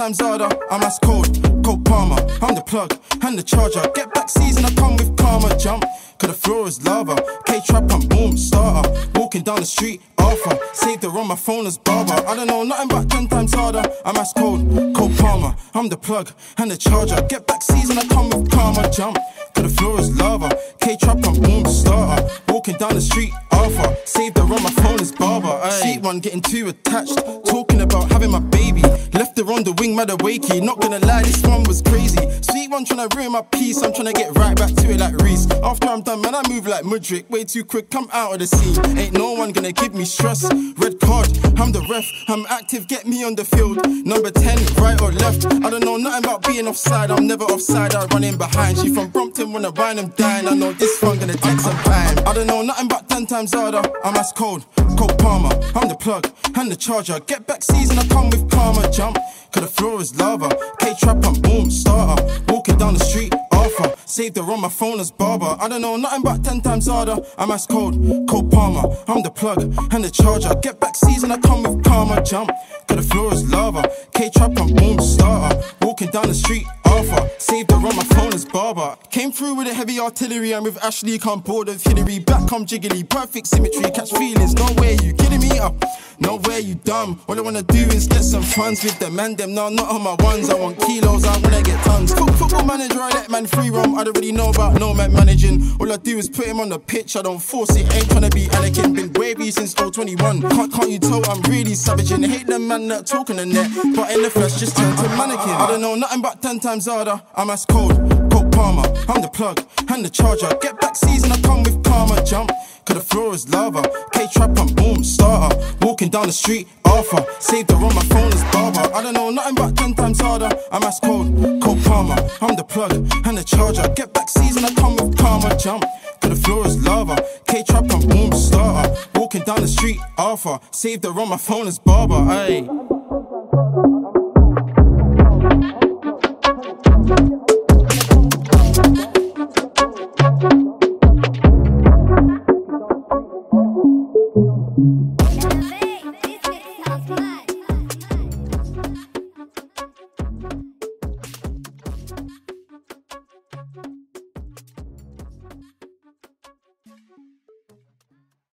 times harder. I'm as cold, cold Palmer. I'm the plug and the charger. Get back season, I come with karma. Jump, cause the floor is lava. K-trap, I'm boom, starter. Walking down the street, Arthur. Saved her on my phone as barber. I don't know nothing but 10 times harder. I'm as cold, cold Palmer. I'm the plug and the charger. Get back season, I come with karma. Jump, cause the floor is lava. K-trap, I'm boom, starter. Walking down the street, Arthur. Saved her on my phone as barber. Sweet one getting too attached. Talking about having my baby. Left her on the wing, mad wakey. Not gonna lie, this one was crazy. Sweet one tryna ruin my peace. I'm tryna get right back to it like Reese. After I'm done, man, I move like Mudrick. Way too quick, come out of the scene. Ain't no one gonna give me stress. Red card, I'm the ref. I'm active, get me on the field. Number 10, right or left. I don't know nothing about being offside. I'm never offside, I run in behind. She from Brompton, wanna wine and dine. I know this one gonna take some time. I don't know nothing but 10 times harder. I'm as cold, cold Palmer. I'm the plug and the charger. Get back season, I come with karma. Jump, cause the floor is lava. K-trap, I'm boom, starter. Walking down the street, Arthur. Saved her on my phone as barber. I don't know nothing but 10 times harder. I'm as cold, cold Palmer. I'm the plug and the charger. Get back season, I come with karma. Jump, cause the floor is lava. K-trap, I'm boom, starter. Walking down the street, Arthur. Saved her on my phone as barber. Came through with a heavy artillery. I'm with Ashley, come board of Hillary. Back come jiggly, perfect symmetry. Catch feelings, no way you kidding me up. No way you dumb. All I wanna do is get some funds with them and them. No, not on my ones. I want kilos, I wanna get tons. Football manager, I let man free roam. I don't really know about no man managing. All I do is put him on the pitch. I don't force it, ain't tryna be Anakin. Been wavy since 021. Can't you tell I'm really savaging? Hate them man that talk on the net, but in the flesh just turn to mannequin. I don't know nothing but 10 times harder. I'm as cold, cold Palmer. I'm the plug and the charger. Get back season, I come with karma. Jump, cause the floor is lava. K-trap, I'm boom, starter. Walking down the street, Arthur. Saved her on my phone as barber. I don't know nothing but 10 times harder. I'm as cold, cold Palmer. I'm the plug and the charger. Get back season, I come with karma. Jump, cause the floor is lava. K-trap, I'm boom, starter. Walking down the street, Arthur. Saved her on my phone as barber. Ayy.